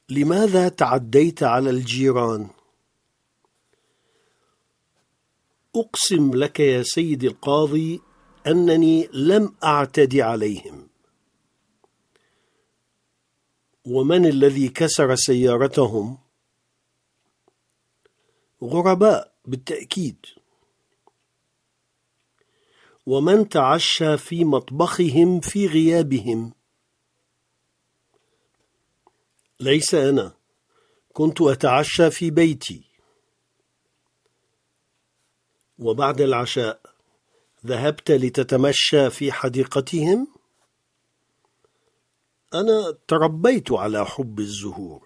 لماذا تعديت على الجيران؟ أقسم لك يا سيدي القاضي أنني لم أعتدي عليهم. ومن الذي كسر سيارتهم؟ غرباء بالتأكيد. ومن تعشى في مطبخهم في غيابهم؟ ليس أنا، كنت أتعشى في بيتي. وبعد العشاء ذهبت لتتمشى في حديقتهم؟ أنا تربيت على حب الزهور.